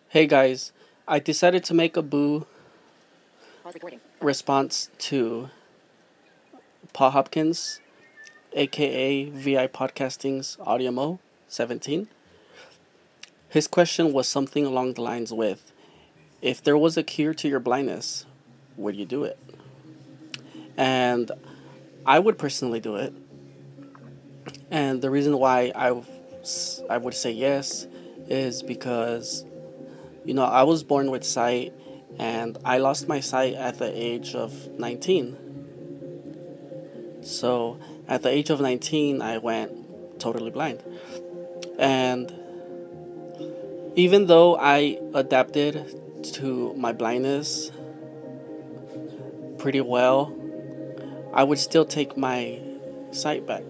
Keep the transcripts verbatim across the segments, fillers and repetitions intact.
Hey guys, I decided to make a boo response to Paul Hopkins, aka V I Podcasting's AudioMo seventeen. His question was something along the lines with, if there was a cure to your blindness, would you do it? And I would personally do it. And the reason why I, I would say yes is because, you know, I was born with sight and I lost my sight at the age of nineteen. So at the age of nineteen, I went totally blind. And even though I adapted to my blindness pretty well, I would still take my sight back.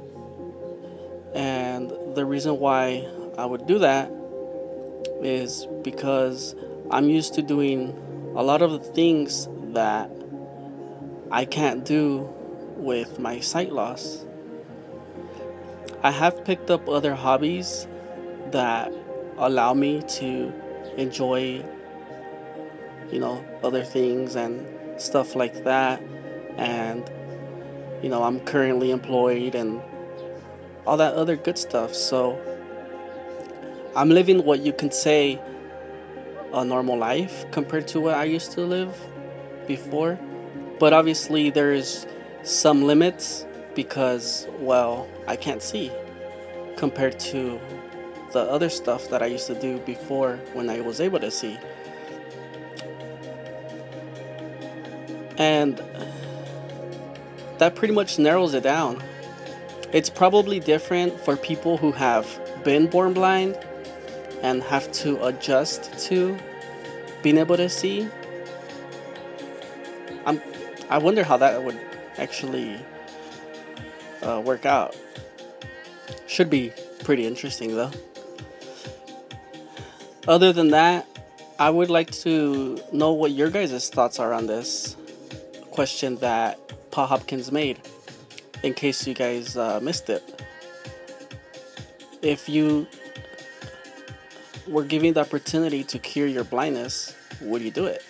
And the reason why I would do that is because I'm used to doing a lot of the things that I can't do with my sight loss. I have picked up other hobbies that allow me to enjoy, you know, other things and stuff like that. And, you know, I'm currently employed and all that other good stuff. So I'm living what you can say a normal life compared to what I used to live before. But obviously there's some limits because, well, I can't see compared to the other stuff that I used to do before when I was able to see. And that pretty much narrows it down. It's probably different for people who have been born blind and have to adjust to being able to see. I'm, I wonder how that would actually uh, work out. Should be pretty interesting though. Other than that, I would like to know what your guys' thoughts are on this question that Paul Hopkins made, in case you guys uh, missed it. If you were given the opportunity to cure your blindness, would you do it?